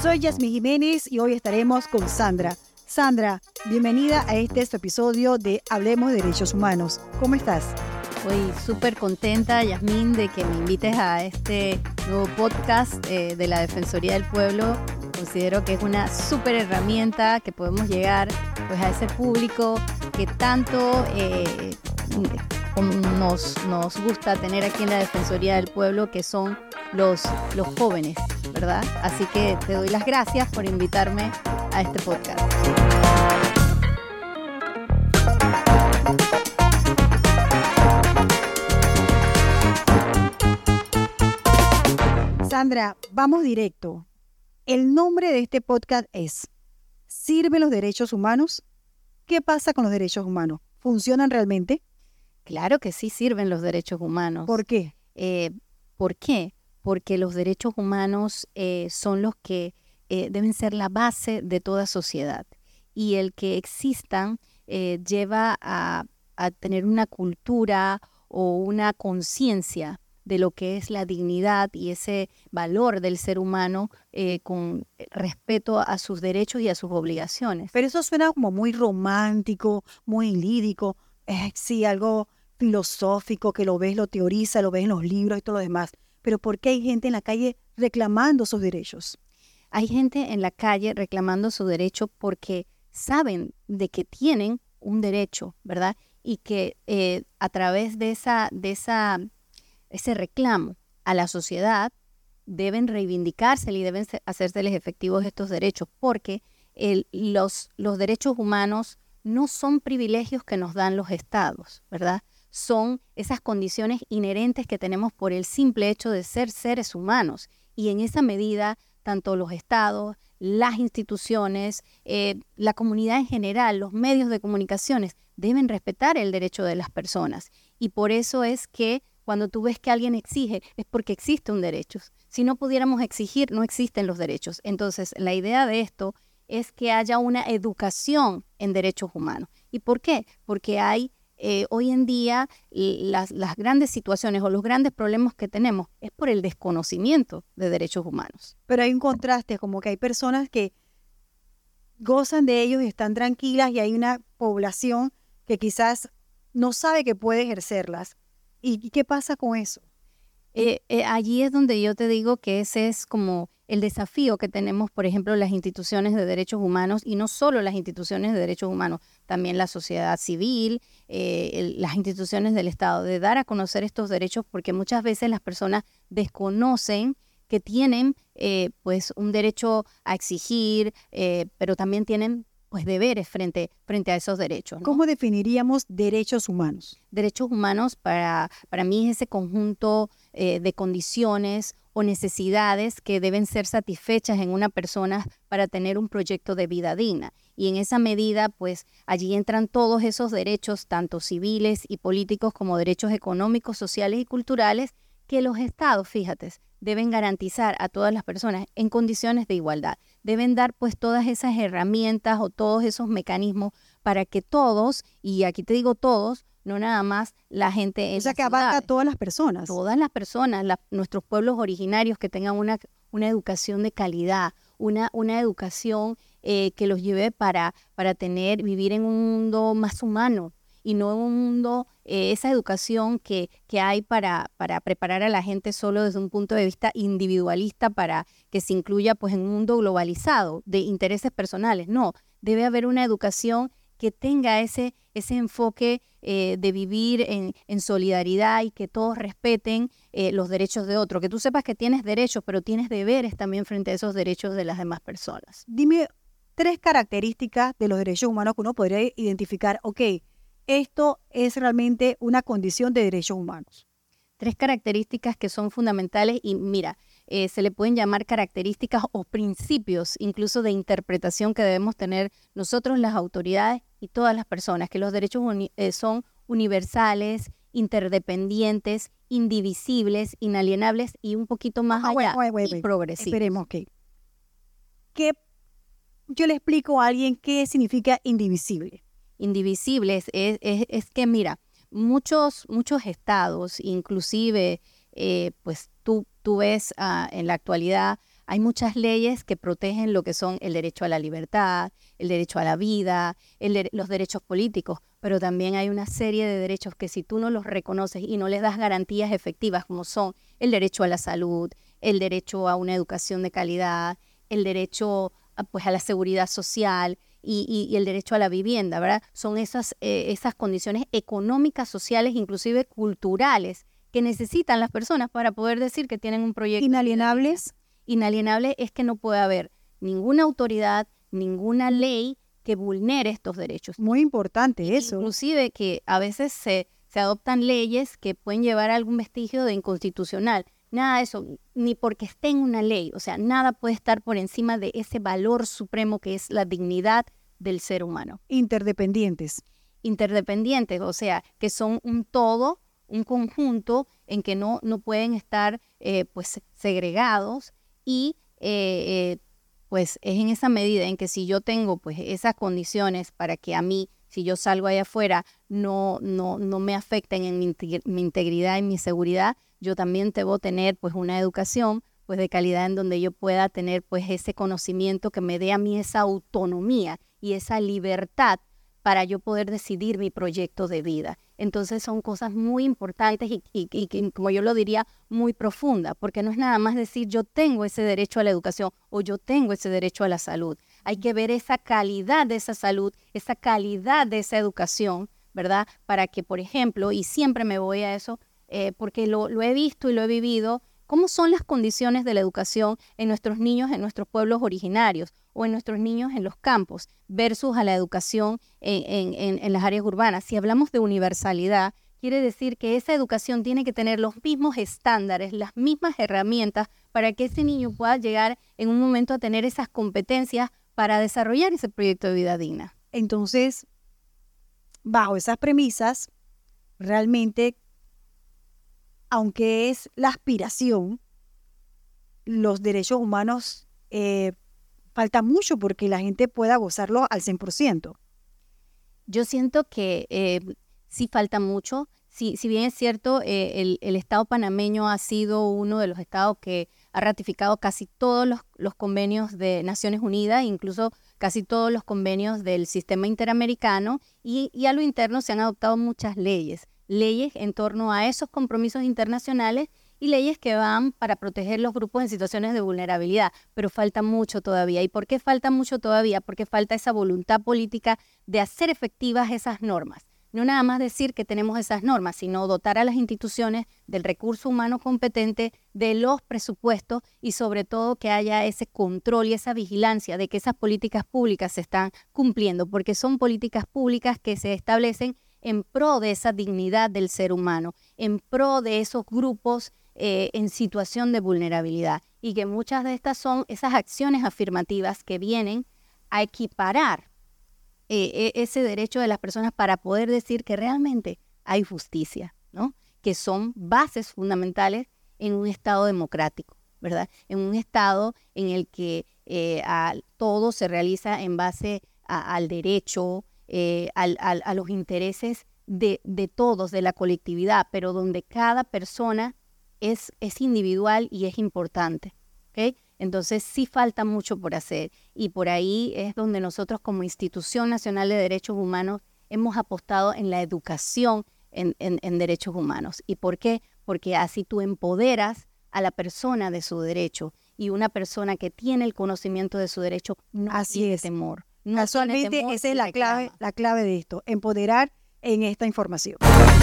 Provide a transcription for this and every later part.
Soy Yasmín Jiménez y hoy estaremos con Sandra. Sandra, bienvenida a este episodio de Hablemos de Derechos Humanos. ¿Cómo estás? Estoy súper contenta, Yasmín, de que me invites a este nuevo podcast de la Defensoría del Pueblo. Considero que es una súper herramienta que podemos llegar pues, a ese público que tanto nos gusta tener aquí en la Defensoría del Pueblo, que son los jóvenes, ¿verdad? Así que te doy las gracias por invitarme a este podcast. Sandra, vamos directo. El nombre de este podcast es ¿Sirven los derechos humanos? ¿Qué pasa con los derechos humanos? ¿Funcionan realmente? Claro que sí sirven los derechos humanos. ¿Por qué? ¿Por qué? Porque los derechos humanos son los que deben ser la base de toda sociedad. Y el que existan lleva a tener una cultura o una conciencia de lo que es la dignidad y ese valor del ser humano con respeto a sus derechos y a sus obligaciones. Pero eso suena como muy romántico, muy lírico, sí, algo filosófico que lo ves, lo teoriza, lo ves en los libros y todo lo demás. Pero ¿por qué hay gente en la calle reclamando sus derechos? Hay gente en la calle reclamando su derecho porque saben de que tienen un derecho, ¿verdad? Y que a través de ese reclamo a la sociedad deben reivindicársele y deben hacérseles efectivos estos derechos, porque los derechos humanos no son privilegios que nos dan los estados, ¿verdad? Son esas condiciones inherentes que tenemos por el simple hecho de ser seres humanos. Y en esa medida, tanto los estados, las instituciones, la comunidad en general, los medios de comunicaciones, deben respetar el derecho de las personas. Y por eso es que cuando tú ves que alguien exige, es porque existe un derecho. Si no pudiéramos exigir, no existen los derechos. Entonces, la idea de esto es que haya una educación en derechos humanos. ¿Y por qué? Porque hay hoy en día las grandes situaciones o los grandes problemas que tenemos es por el desconocimiento de derechos humanos. Pero hay un contraste, como que hay personas que gozan de ellos y están tranquilas y hay una población que quizás no sabe que puede ejercerlas. ¿Y qué pasa con eso? Allí es donde yo te digo que ese es como el desafío que tenemos, por ejemplo, las instituciones de derechos humanos, y no solo las instituciones de derechos humanos, también la sociedad civil, las instituciones del Estado, de dar a conocer estos derechos, porque muchas veces las personas desconocen que tienen pues un derecho a exigir, pero también tienen pues deberes frente a esos derechos, ¿no? ¿Cómo definiríamos derechos humanos? Derechos humanos para mí es ese conjunto de condiciones o necesidades que deben ser satisfechas en una persona para tener un proyecto de vida digna. Y en esa medida, pues allí entran todos esos derechos, tanto civiles y políticos como derechos económicos, sociales y culturales, que los estados, fíjate, deben garantizar a todas las personas en condiciones de igualdad. Deben dar pues todas esas herramientas o todos esos mecanismos para que todos, y aquí te digo todos, no nada más la gente en O sea, que abarca a todas las personas. Todas las personas, nuestros pueblos originarios que tengan una educación de calidad, una educación que los lleve para vivir en un mundo más humano y no en un mundo, esa educación que hay para preparar a la gente solo desde un punto de vista individualista para que se incluya pues en un mundo globalizado de intereses personales. No, debe haber una educación que tenga ese enfoque de vivir en solidaridad y que todos respeten los derechos de otros. Que tú sepas que tienes derechos, pero tienes deberes también frente a esos derechos de las demás personas. Dime 3 características de los derechos humanos que uno podría identificar. Ok, esto es realmente una condición de derechos humanos. 3 características que son fundamentales y mira, se le pueden llamar características o principios incluso de interpretación que debemos tener nosotros, las autoridades y todas las personas, que los derechos son universales, interdependientes, indivisibles, inalienables y un poquito más allá y progresivos. Esperemos, ok. ¿Qué yo le explico a alguien qué significa indivisible? Indivisibles es que, mira, muchos estados, inclusive, pues tú ves en la actualidad Hay muchas leyes que protegen lo que son el derecho a la libertad, el derecho a la vida, los derechos políticos, pero también hay una serie de derechos que si tú no los reconoces y no les das garantías efectivas, como son el derecho a la salud, el derecho a una educación de calidad, el derecho a la seguridad social y el derecho a la vivienda, ¿verdad? Son esas condiciones económicas, sociales, inclusive culturales, que necesitan las personas para poder decir que tienen un proyecto. ¿Inalienables? Inalienable es que no puede haber ninguna autoridad, ninguna ley que vulnere estos derechos. Muy importante eso. Inclusive que a veces se adoptan leyes que pueden llevar a algún vestigio de inconstitucional. Nada de eso, ni porque esté en una ley. O sea, nada puede estar por encima de ese valor supremo que es la dignidad del ser humano. Interdependientes. Interdependientes, o sea, que son un todo, un conjunto en que no pueden estar pues segregados y pues es en esa medida en que si yo tengo pues esas condiciones para que a mí, si yo salgo allá afuera, no me afecten en mi integridad y mi seguridad, yo también debo tener pues una educación pues de calidad en donde yo pueda tener pues ese conocimiento que me dé a mí esa autonomía y esa libertad para yo poder decidir mi proyecto de vida. Entonces son cosas muy importantes y como yo lo diría, muy profundas, porque no es nada más decir yo tengo ese derecho a la educación o yo tengo ese derecho a la salud. Hay que ver esa calidad de esa salud, esa calidad de esa educación, ¿verdad? Para que, por ejemplo, y siempre me voy a eso, porque lo he visto y lo he vivido, cómo son las condiciones de la educación en nuestros niños, en nuestros pueblos originarios o en nuestros niños en los campos versus a la educación en las áreas urbanas. Si hablamos de universalidad, quiere decir que esa educación tiene que tener los mismos estándares, las mismas herramientas para que ese niño pueda llegar en un momento a tener esas competencias para desarrollar ese proyecto de vida digna. Entonces, bajo esas premisas, realmente, aunque es la aspiración, los derechos humanos falta mucho porque la gente pueda gozarlo al 100%. Yo siento que sí falta mucho. Si bien es cierto, el Estado panameño ha sido uno de los estados que ha ratificado casi todos los convenios de Naciones Unidas, incluso casi todos los convenios del sistema interamericano, y a lo interno se han adoptado muchas leyes en torno a esos compromisos internacionales y leyes que van para proteger los grupos en situaciones de vulnerabilidad, pero falta mucho todavía. ¿Y por qué falta mucho todavía? Porque falta esa voluntad política de hacer efectivas esas normas. No nada más decir que tenemos esas normas, sino dotar a las instituciones del recurso humano competente, de los presupuestos y sobre todo que haya ese control y esa vigilancia de que esas políticas públicas se están cumpliendo, porque son políticas públicas que se establecen en pro de esa dignidad del ser humano, en pro de esos grupos en situación de vulnerabilidad, y que muchas de estas son esas acciones afirmativas que vienen a equiparar ese derecho de las personas para poder decir que realmente hay justicia, ¿no? Que son bases fundamentales en un Estado democrático, ¿verdad? En un Estado en el que todo se realiza en base al derecho, a los intereses de todos, de la colectividad, pero donde cada persona es individual y es importante, ¿ok? Entonces sí falta mucho por hacer y por ahí es donde nosotros como Institución Nacional de Derechos Humanos hemos apostado en la educación en derechos humanos. ¿Y por qué? Porque así tú empoderas a la persona de su derecho y una persona que tiene el conocimiento de su derecho no tiene temor. Casualmente esa es la clave de esto, empoderar en esta información.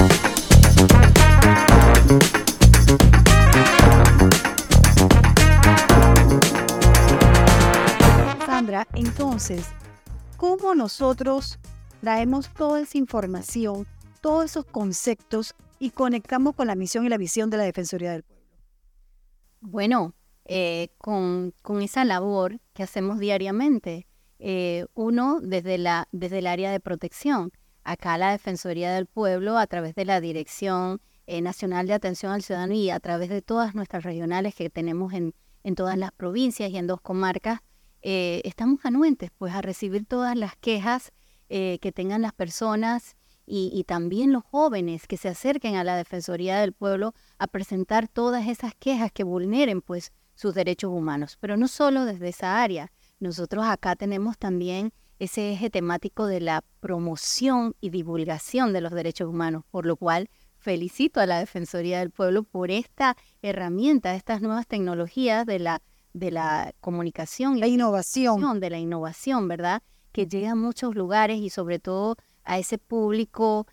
Sandra, entonces, ¿cómo nosotros traemos toda esa información, todos esos conceptos y conectamos con la misión y la visión de la Defensoría del Pueblo? Bueno, con esa labor que hacemos diariamente, uno desde el área de protección, acá la Defensoría del Pueblo a través de la Dirección Nacional de Atención al Ciudadano y a través de todas nuestras regionales que tenemos en todas las provincias y en 2 comarcas, estamos anuentes pues a recibir todas las quejas que tengan las personas y también los jóvenes que se acerquen a la Defensoría del Pueblo a presentar todas esas quejas que vulneren pues sus derechos humanos. Pero no solo desde esa área. Nosotros acá tenemos también ese eje temático de la promoción y divulgación de los derechos humanos, por lo cual felicito a la Defensoría del Pueblo por esta herramienta, estas nuevas tecnologías de la comunicación y La innovación. de la innovación, ¿verdad? Que llega a muchos lugares y sobre todo a ese público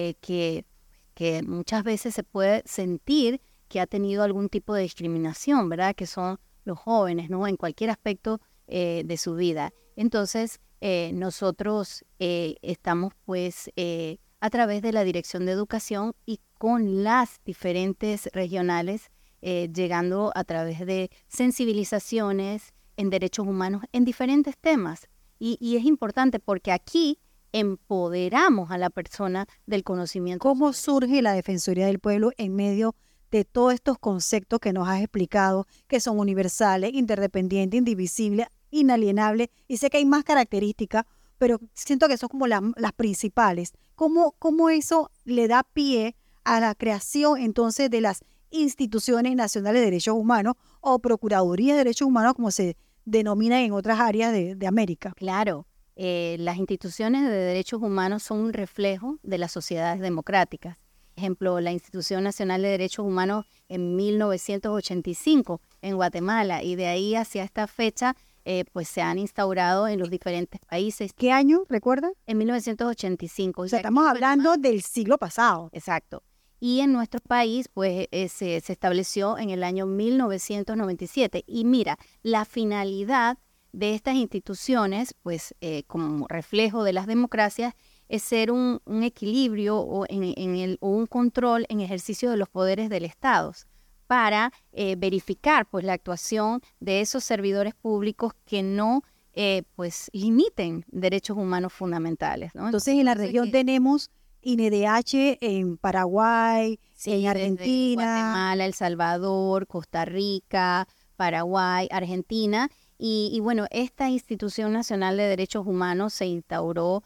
que muchas veces se puede sentir que ha tenido algún tipo de discriminación, ¿verdad? Que son los jóvenes, ¿no? En cualquier aspecto de su vida. Entonces, nosotros estamos pues a través de la Dirección de Educación y con las diferentes regionales llegando a través de sensibilizaciones en derechos humanos en diferentes temas. Y es importante porque aquí empoderamos a la persona del conocimiento. ¿Cómo surge la Defensoría del Pueblo en medio de todos estos conceptos que nos has explicado, que son universales, interdependientes, indivisibles, inalienables? Y sé que hay más características, pero siento que son como las principales. ¿Cómo eso le da pie a la creación entonces de las instituciones nacionales de derechos humanos o Procuraduría de Derechos Humanos, como se denominan en otras áreas de América? Claro, las instituciones de derechos humanos son un reflejo de las sociedades democráticas. Por ejemplo, la Institución Nacional de Derechos Humanos en 1985 en Guatemala, y de ahí hacia esta fecha pues se han instaurado en los diferentes países. ¿Qué año, recuerda? En 1985. O sea, estamos hablando del siglo pasado. Exacto. Y en nuestro país, pues, se estableció en el año 1997. Y mira, la finalidad de estas instituciones, pues, como reflejo de las democracias, es ser un equilibrio o un control en ejercicio de los poderes del Estado para verificar, pues, la actuación de esos servidores públicos que no, pues, limiten derechos humanos fundamentales, ¿no? Entonces, en la región tenemos INDH en Paraguay, sí, en Argentina. Guatemala, El Salvador, Costa Rica, Paraguay, Argentina. Y bueno, esta Institución Nacional de Derechos Humanos se instauró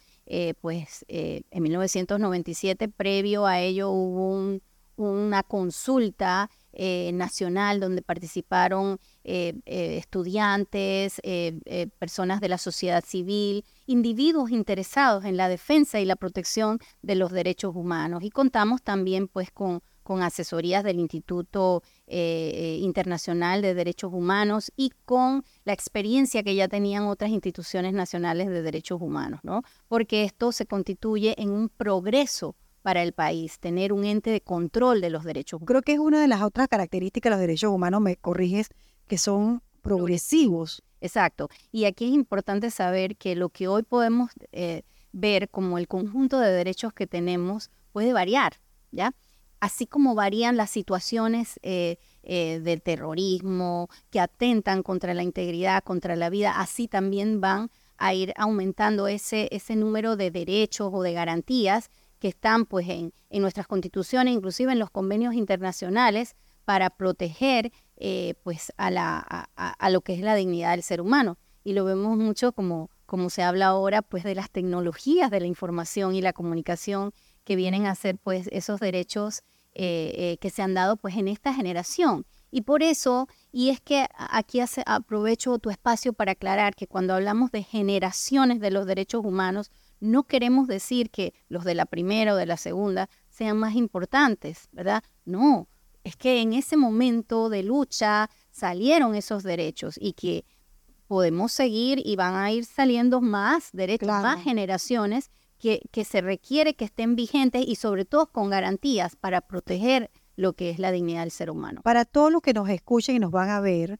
en 1997. Previo a ello hubo una consulta nacional donde participaron estudiantes, personas de la sociedad civil, individuos interesados en la defensa y la protección de los derechos humanos. Y contamos también pues con asesorías del Instituto Internacional de Derechos Humanos y con la experiencia que ya tenían otras instituciones nacionales de derechos humanos, ¿no? Porque esto se constituye en un progreso para el país, tener un ente de control de los derechos humanos. Creo que es una de las otras características de los derechos humanos, me corriges, que son progresivos. Exacto. Y aquí es importante saber que lo que hoy podemos ver como el conjunto de derechos que tenemos puede variar, ¿ya? Así como varían las situaciones del terrorismo que atentan contra la integridad, contra la vida, así también van a ir aumentando ese número de derechos o de garantías que están pues en nuestras constituciones, inclusive en los convenios internacionales, para proteger pues a lo que es la dignidad del ser humano. Y lo vemos mucho como se habla ahora pues de las tecnologías de la información y la comunicación que vienen a ser pues esos derechos que se han dado pues en esta generación. Y por eso, y es que aquí aprovecho tu espacio para aclarar que cuando hablamos de generaciones de los derechos humanos, no queremos decir que los de la primera o de la segunda sean más importantes, ¿verdad? No, es que en ese momento de lucha salieron esos derechos y que podemos seguir y van a ir saliendo más derechos, Claro. más generaciones que se requiere que estén vigentes y sobre todo con garantías para proteger lo que es la dignidad del ser humano. Para todos los que nos escuchen y nos van a ver,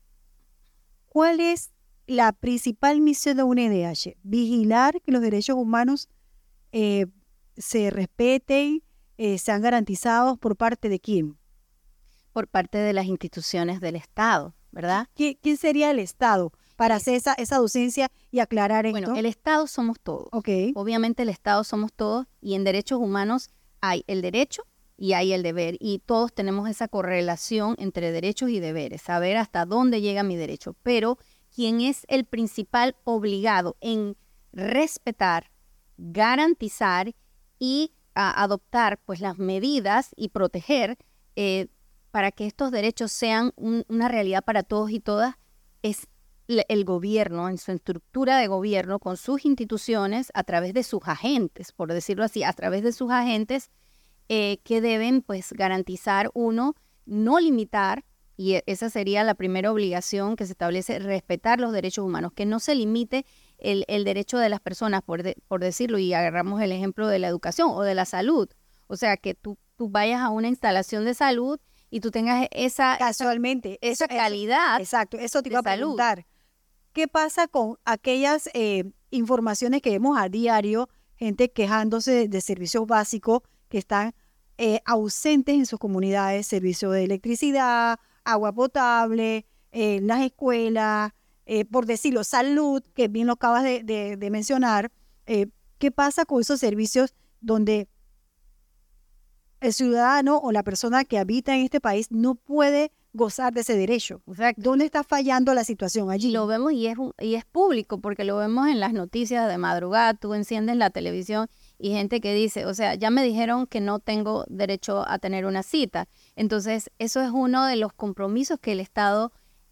¿cuál es la principal misión de un INDH? Vigilar que los derechos humanos se respeten, sean garantizados por parte de quién. Por parte de las instituciones del Estado, ¿verdad? ¿Quién sería el Estado para hacer esa docencia y aclarar esto? Bueno, el Estado somos todos. Okay. Obviamente el Estado somos todos y en derechos humanos hay el derecho y hay el deber y todos tenemos esa correlación entre derechos y deberes, saber hasta dónde llega mi derecho. Pero quien es el principal obligado en respetar, garantizar y adoptar pues las medidas y proteger para que estos derechos sean una realidad para todos y todas, es el gobierno, en su estructura de gobierno, con sus instituciones, a través de sus agentes, por decirlo así, a través de sus agentes, que deben pues garantizar, uno, no limitar, y esa sería la primera obligación que se establece, respetar los derechos humanos, que no se limite el derecho de las personas, por decirlo, y agarramos el ejemplo de la educación o de la salud. O sea, que tú vayas a una instalación de salud y tú tengas Casualmente, esa calidad. Exacto, eso te iba a salud. preguntar. ¿Qué pasa con aquellas informaciones que vemos a diario, gente quejándose de servicios básicos que están ausentes en sus comunidades, servicio de electricidad, agua potable, las escuelas, por decirlo, salud, que bien lo acabas de mencionar? ¿Qué pasa con esos servicios donde el ciudadano o la persona que habita en este país no puede gozar de ese derecho? Exacto. ¿Dónde está fallando la situación allí? Lo vemos y es público, porque lo vemos en las noticias de madrugada. Tú enciendes la televisión y gente que dice, o sea, ya me dijeron que no tengo derecho a tener una cita. Entonces, eso es uno de los compromisos que el Estado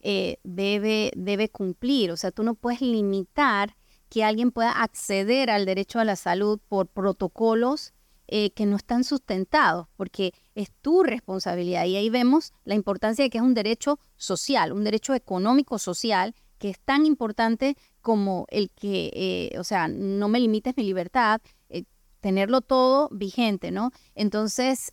debe cumplir. O sea, tú no puedes limitar que alguien pueda acceder al derecho a la salud por protocolos que no están sustentados, porque es tu responsabilidad. Y ahí vemos la importancia de que es un derecho social, un derecho económico social, que es tan importante como el que, o sea, no me limites mi libertad, tenerlo todo vigente, ¿no? Entonces,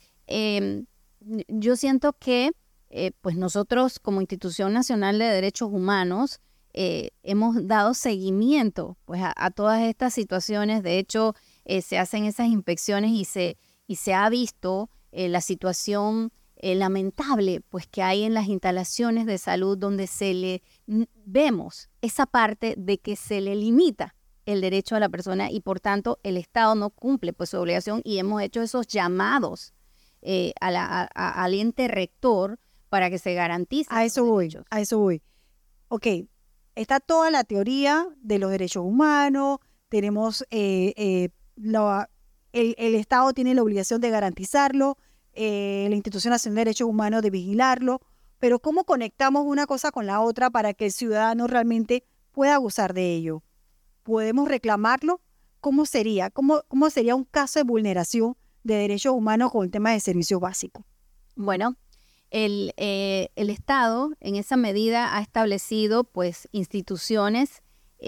yo siento que pues nosotros como Institución Nacional de Derechos Humanos hemos dado seguimiento pues a todas estas situaciones. De hecho, se hacen esas inspecciones y se ha visto la situación lamentable pues que hay en las instalaciones de salud, donde vemos esa parte de que se le limita el derecho a la persona y por tanto el Estado no cumple pues su obligación, y hemos hecho esos llamados al ente rector para que se garantice. A eso voy. Ok, está toda la teoría de los derechos humanos, tenemos el Estado tiene la obligación de garantizarlo, la Institución Nacional de Derechos Humanos de vigilarlo, pero ¿cómo conectamos una cosa con la otra para que el ciudadano realmente pueda gozar de ello? ¿Podemos reclamarlo? ¿Cómo sería? ¿Cómo sería un caso de vulneración de derechos humanos con el tema de servicios básicos? Bueno, el Estado en esa medida ha establecido pues instituciones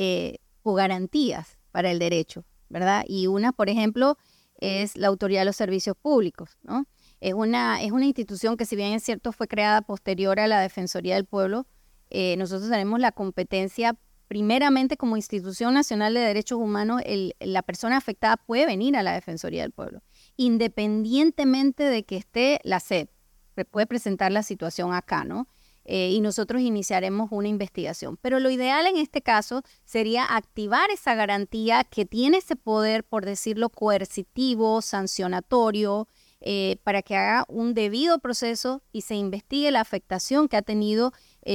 o garantías para el derecho, ¿verdad? Y una, por ejemplo, es la Autoridad de los Servicios Públicos, ¿no? Es una institución que, si bien es cierto, fue creada posterior a la Defensoría del Pueblo. Nosotros tenemos la competencia, primeramente como Institución Nacional de Derechos Humanos, la persona afectada puede venir a la Defensoría del Pueblo, independientemente de que esté la SEP, puede presentar la situación acá, ¿no? Y nosotros iniciaremos una investigación. Pero lo ideal en este caso sería activar esa garantía que tiene ese poder, por decirlo, coercitivo, sancionatorio, para que haga un debido proceso y se investigue la afectación que ha tenido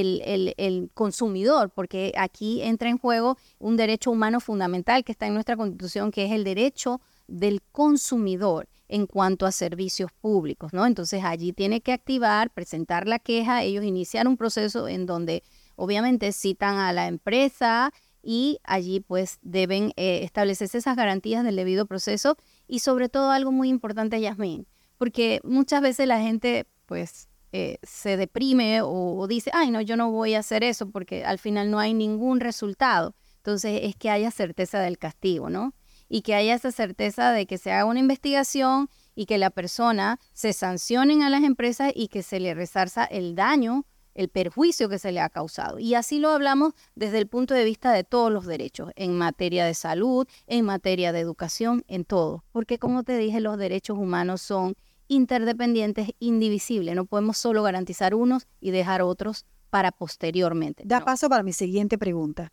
el consumidor, porque aquí entra en juego un derecho humano fundamental que está en nuestra Constitución, que es el derecho del consumidor en cuanto a servicios públicos, ¿no? Entonces allí tiene que activar, presentar la queja, ellos iniciar un proceso en donde obviamente citan a la empresa y allí pues deben establecerse esas garantías del debido proceso. Y sobre todo algo muy importante, Yasmín, porque muchas veces la gente pues se deprime o dice, ay no, yo no voy a hacer eso porque al final no hay ningún resultado. Entonces es que haya certeza del castigo, ¿no? Y que haya esa certeza de que se haga una investigación y que la persona se sancionen a las empresas y que se le resarza el daño, el perjuicio que se le ha causado. Y así lo hablamos desde el punto de vista de todos los derechos, en materia de salud, en materia de educación, en todo. Porque como te dije, los derechos humanos son interdependientes, indivisibles. No podemos solo garantizar unos y dejar otros para posteriormente. Da No. paso para mi siguiente pregunta.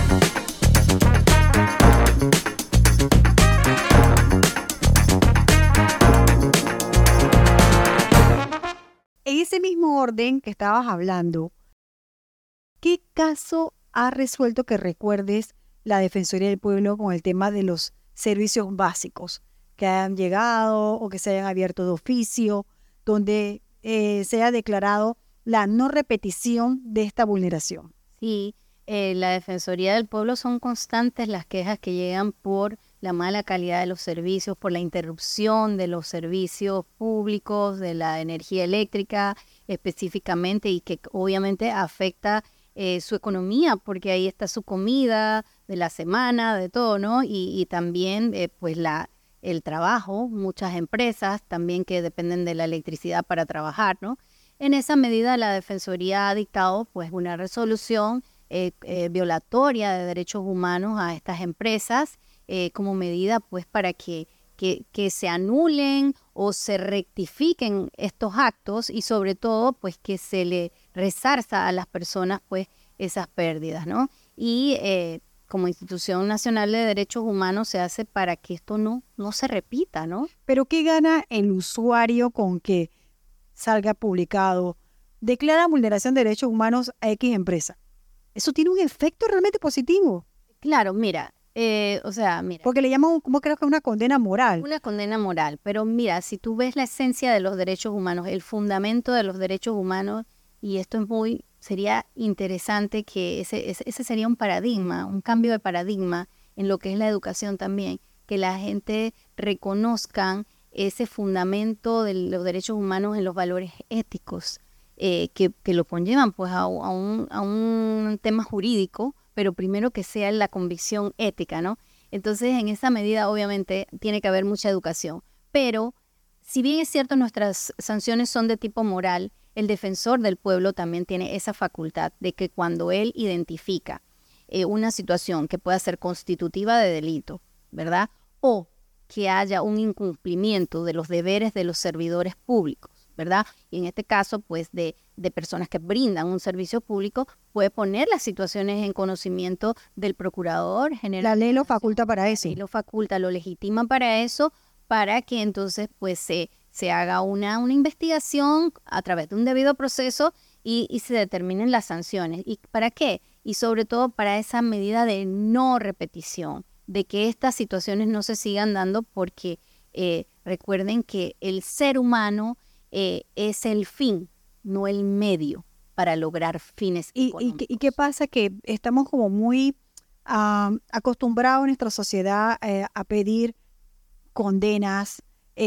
En ese mismo orden que estabas hablando, ¿qué caso ha resuelto que recuerdes la Defensoría del Pueblo con el tema de los servicios básicos que hayan llegado o que se hayan abierto de oficio, donde se haya declarado la no repetición de esta vulneración. Sí, la Defensoría del Pueblo son constantes las quejas que llegan por la mala calidad de los servicios, por la interrupción de los servicios públicos, de la energía eléctrica específicamente, y que obviamente afecta su economía, porque ahí está su comida de la semana, de todo, ¿no? Y también pues el trabajo, muchas empresas también que dependen de la electricidad para trabajar, ¿no? En esa medida la Defensoría ha dictado pues una resolución violatoria de derechos humanos a estas empresas como medida pues para que se anulen o se rectifiquen estos actos, y sobre todo pues que se le resarza a las personas pues esas pérdidas, ¿no? Y como Institución Nacional de Derechos Humanos se hace para que esto no se repita, ¿no? Pero ¿qué gana el usuario con que salga publicado, declara vulneración de derechos humanos a X empresa? Eso tiene un efecto realmente positivo. Claro, mira, mira. Porque le llaman, ¿cómo creo que es una condena moral? Una condena moral, pero mira, si tú ves la esencia de los derechos humanos, el fundamento de los derechos humanos, y esto sería interesante que ese sería un paradigma, un cambio de paradigma en lo que es la educación también, que la gente reconozcan ese fundamento de los derechos humanos en los valores éticos, que lo conllevan pues a un tema jurídico, pero primero que sea la convicción ética, ¿no? Entonces, en esa medida, obviamente, tiene que haber mucha educación. Pero, si bien es cierto, nuestras sanciones son de tipo moral, el defensor del pueblo también tiene esa facultad de que cuando él identifica una situación que pueda ser constitutiva de delito, ¿verdad? O que haya un incumplimiento de los deberes de los servidores públicos, ¿verdad? Y en este caso, pues, de personas que brindan un servicio público, puede poner las situaciones en conocimiento del Procurador General. La ley lo faculta para eso. La ley lo faculta, lo legitima para eso, para que entonces, pues, se haga una investigación a través de un debido proceso y se determinen las sanciones. ¿Y para qué? Y sobre todo para esa medida de no repetición, de que estas situaciones no se sigan dando, porque recuerden que el ser humano es el fin, no el medio para lograr fines económicos. ¿Y qué pasa? Que estamos como muy acostumbrados en nuestra sociedad a pedir condenas,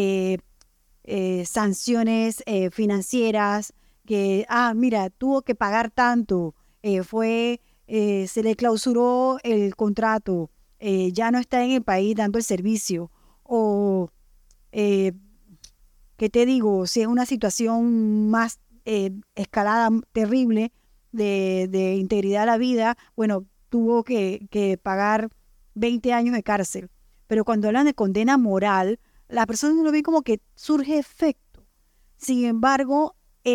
sanciones financieras, que, mira, tuvo que pagar tanto, se le clausuró el contrato, ya no está en el país dando el servicio, o ¿qué te digo? Si es una situación más escalada, terrible, de integridad a la vida, bueno, tuvo que pagar 20 años de cárcel. Pero cuando hablan de condena moral, las personas lo ven como que surge efecto. Sin embargo,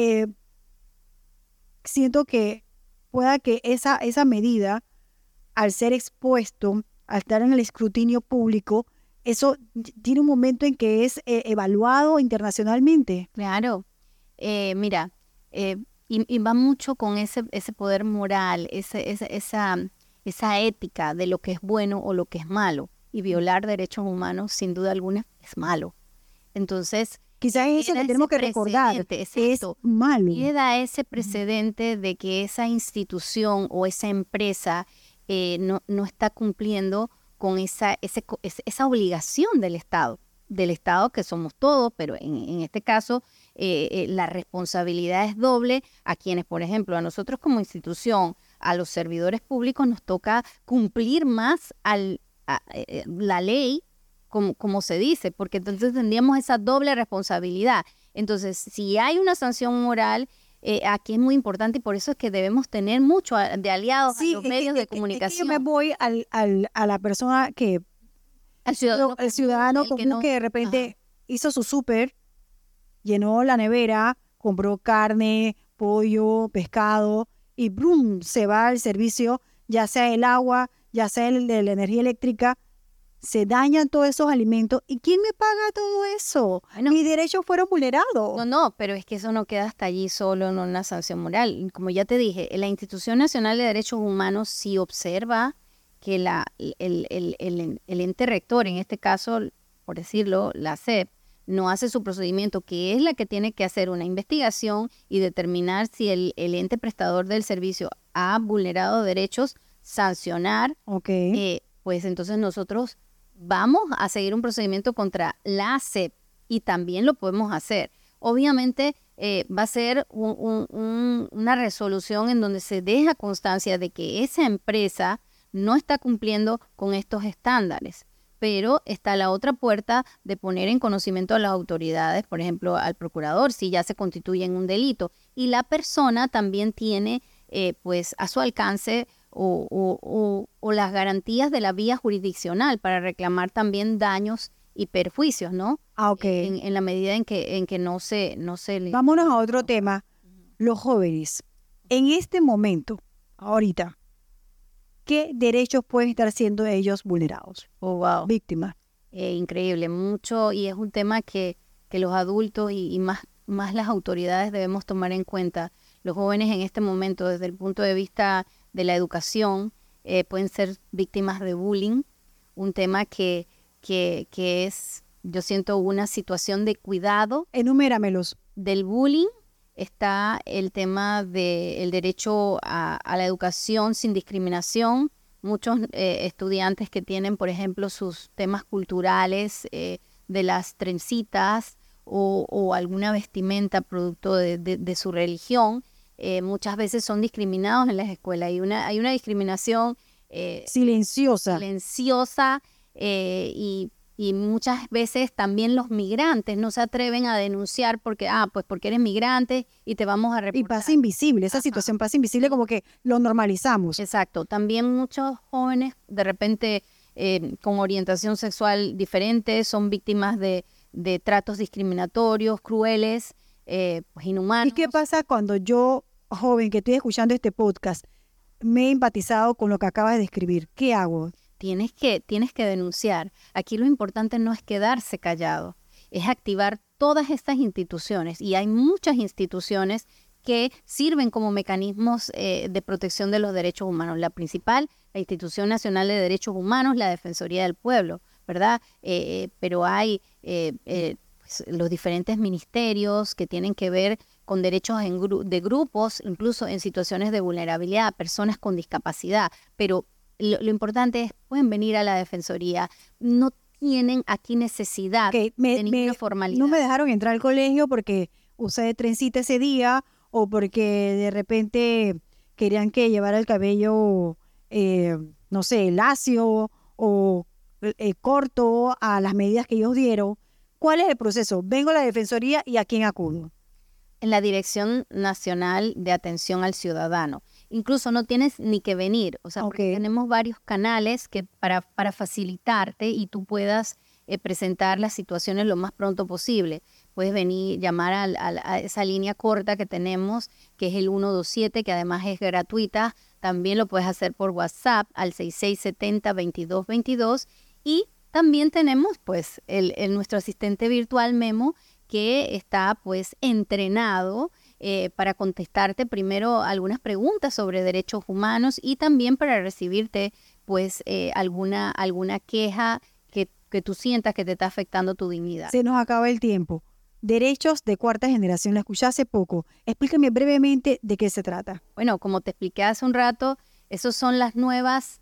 siento que pueda que esa medida, al ser expuesto, al estar en el escrutinio público, eso tiene un momento en que es evaluado internacionalmente. Claro, mira, y va mucho con ese poder moral, esa ética de lo que es bueno o lo que es malo. Y violar derechos humanos, sin duda alguna, es malo. Entonces, quizás es eso que tenemos que recordar, es malo. Queda ese precedente de que esa institución o esa empresa no está cumpliendo con esa obligación del Estado que somos todos, pero en este caso la responsabilidad es doble a quienes, por ejemplo, a nosotros como institución, a los servidores públicos nos toca cumplir más la ley, como se dice, porque entonces tendríamos esa doble responsabilidad. Entonces, si hay una sanción moral, aquí es muy importante, y por eso es que debemos tener mucho de aliados a los medios de comunicación. Yo me voy a la persona que... El ciudadano común que de repente hizo su súper, llenó la nevera, compró carne, pollo, pescado, y ¡brum!, se va al servicio, ya sea el agua, ya sea el de la energía eléctrica, se dañan todos esos alimentos. ¿Y quién me paga todo eso? Bueno, mis derechos fueron vulnerados. No, pero es que eso no queda hasta allí solo en una sanción moral. Como ya te dije, la Institución Nacional de Derechos Humanos sí observa que el ente rector, en este caso, por decirlo, la SEP, no hace su procedimiento, que es la que tiene que hacer una investigación y determinar si el ente prestador del servicio ha vulnerado derechos, sancionar, Ok. pues entonces nosotros vamos a seguir un procedimiento contra la SEP y también lo podemos hacer. Obviamente va a ser una resolución en donde se deja constancia de que esa empresa no está cumpliendo con estos estándares. Pero está la otra puerta de poner en conocimiento a las autoridades, por ejemplo, al procurador, si ya se constituye en un delito. Y la persona también tiene, pues, a su alcance o las garantías de la vía jurisdiccional para reclamar también daños y perjuicios, ¿no? Ok. En la medida en que no se le... Vámonos a otro tema. Los jóvenes, en este momento, ahorita, ¿qué derechos pueden estar siendo ellos vulnerados? Oh, wow. Víctimas. Increíble, mucho, y es un tema que los adultos y más las autoridades debemos tomar en cuenta. Los jóvenes en este momento, desde el punto de vista de la educación, pueden ser víctimas de bullying, un tema que es, yo siento, una situación de cuidado. Enuméramelos. Del bullying está el tema del derecho a la educación sin discriminación. Muchos estudiantes que tienen, por ejemplo, sus temas culturales de las trencitas o alguna vestimenta producto de su religión, muchas veces son discriminados en las escuelas. Hay una discriminación silenciosa. Y muchas veces también los migrantes no se atreven a denunciar porque eres migrante y te vamos a reportar. Y pasa invisible, esa situación pasa invisible, como que lo normalizamos. Exacto. También muchos jóvenes de repente con orientación sexual diferente son víctimas de tratos discriminatorios, crueles, pues inhumanos. ¿Y qué pasa cuando yo, joven, que estoy escuchando este podcast, me he empatizado con lo que acabas de describir? ¿Qué hago? Tienes que denunciar. Aquí lo importante no es quedarse callado, es activar todas estas instituciones. Y hay muchas instituciones que sirven como mecanismos de protección de los derechos humanos. La principal, la Institución Nacional de Derechos Humanos, la Defensoría del Pueblo, ¿verdad? Pero hay pues, los diferentes ministerios que tienen que ver con derechos de grupos, incluso en situaciones de vulnerabilidad, personas con discapacidad, pero lo importante es, pueden venir a la Defensoría, no tienen aquí necesidad de ninguna formalidad. No me dejaron entrar al colegio porque usé trencita ese día o porque de repente querían que llevara el cabello, no sé, lacio o corto a las medidas que ellos dieron. ¿Cuál es el proceso? Vengo a la Defensoría y ¿a quién acudo? En la Dirección Nacional de Atención al Ciudadano. Incluso no tienes ni que venir, o sea, porque tenemos varios canales que para facilitarte y tú puedas presentar las situaciones lo más pronto posible. Puedes venir, llamar a esa línea corta que tenemos, que es el 127, que además es gratuita. También lo puedes hacer por WhatsApp al 6670-2222. Y también tenemos pues nuestro asistente virtual Memo, que está pues entrenado para contestarte primero algunas preguntas sobre derechos humanos y también para recibirte pues alguna queja que tú sientas que te está afectando tu dignidad. Se nos acaba el tiempo. Derechos de cuarta generación, la escuché hace poco. Explícame brevemente de qué se trata. Bueno, como te expliqué hace un rato, esos son las nuevas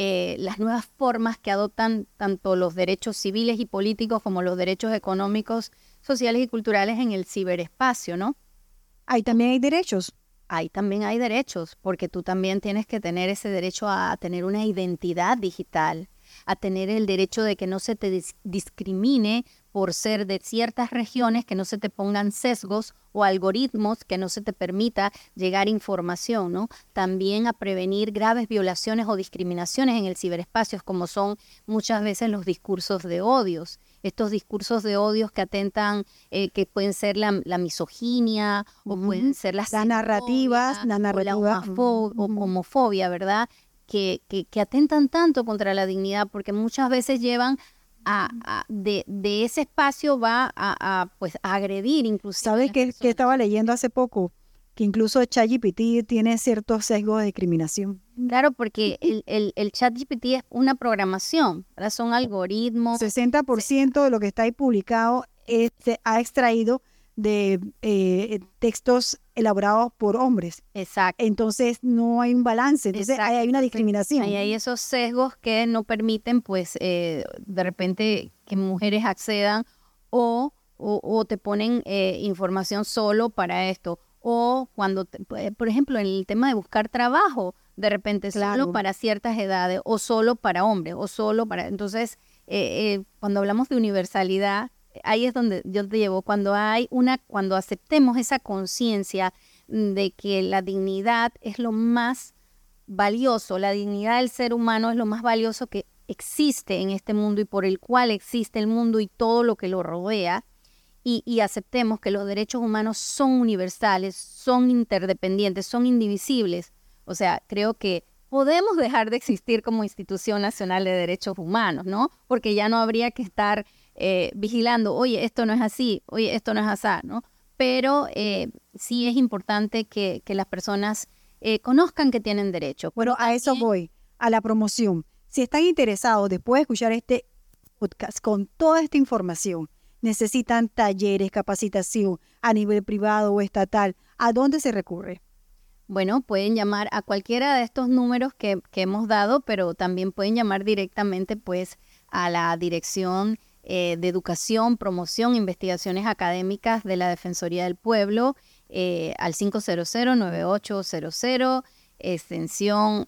formas que adoptan tanto los derechos civiles y políticos como los derechos económicos, sociales y culturales en el ciberespacio, ¿no? Ahí también hay derechos. Ahí también hay derechos, porque tú también tienes que tener ese derecho a tener una identidad digital, a tener el derecho de que no se te discrimine por ser de ciertas regiones, que no se te pongan sesgos o algoritmos, que no se te permita llegar información, ¿no? También a prevenir graves violaciones o discriminaciones en el ciberespacio, como son muchas veces los discursos de odios. Estos discursos de odios que atentan, que pueden ser la misoginia o pueden ser las narrativas, la homofobia, ¿verdad? Que atentan tanto contra la dignidad, porque muchas veces llevan de ese espacio va a agredir inclusive. ¿Sabes qué estaba leyendo hace poco? Que incluso ChatGPT tiene ciertos sesgos de discriminación. Claro, porque el ChatGPT es una programación, ¿verdad? Son algoritmos. 60% de lo que está ahí publicado se ha extraído de textos elaborados por hombres. Exacto. Entonces no hay un balance, entonces ahí hay una discriminación. Ahí hay esos sesgos que no permiten, pues, de repente que mujeres accedan o te ponen información solo para esto. O cuando, por ejemplo, en el tema de buscar trabajo, de repente solo para ciertas edades, o solo para hombres, o solo para... Entonces, cuando hablamos de universalidad, ahí es donde yo te llevo, cuando aceptemos esa conciencia de que la dignidad es lo más valioso, la dignidad del ser humano es lo más valioso que existe en este mundo y por el cual existe el mundo y todo lo que lo rodea, y aceptemos que los derechos humanos son universales, son interdependientes, son indivisibles. O sea, creo que podemos dejar de existir como institución nacional de derechos humanos, ¿no? Porque ya no habría que estar vigilando, oye, esto no es así, oye, esto no es así, ¿no? Pero sí es importante que las personas conozcan que tienen derechos. Bueno, a eso voy, a la promoción. Si están interesados después de escuchar este podcast con toda esta información, necesitan talleres, capacitación a nivel privado o estatal, ¿a dónde se recurre? Bueno, pueden llamar a cualquiera de estos números que hemos dado, pero también pueden llamar directamente pues a la Dirección de Educación, Promoción e Investigaciones Académicas de la Defensoría del Pueblo al 500-9800, extensión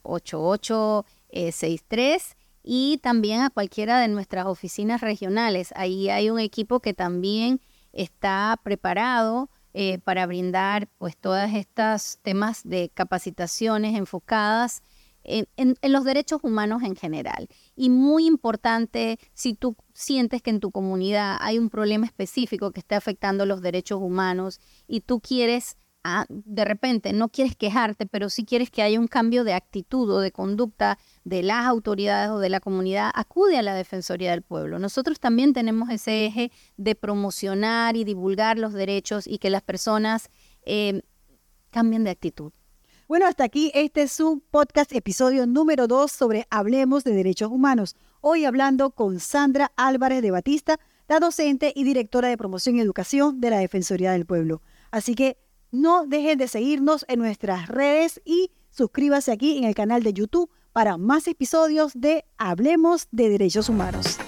8863, y también a cualquiera de nuestras oficinas regionales. Ahí hay un equipo que también está preparado para brindar pues todas estas temas de capacitaciones enfocadas en los derechos humanos en general. Y muy importante, si tú sientes que en tu comunidad hay un problema específico que esté afectando los derechos humanos y tú quieres, de repente no quieres quejarte, pero sí quieres que haya un cambio de actitud o de conducta de las autoridades o de la comunidad, acude a la Defensoría del Pueblo. Nosotros también tenemos ese eje de promocionar y divulgar los derechos y que las personas cambien de actitud. Bueno, hasta aquí este es su podcast, episodio número 2 sobre Hablemos de Derechos Humanos. Hoy hablando con Sandra Álvarez de Batista, la docente y directora de Promoción y Educación de la Defensoría del Pueblo. Así que no dejen de seguirnos en nuestras redes y suscríbase aquí en el canal de YouTube para más episodios de Hablemos de Derechos Humanos.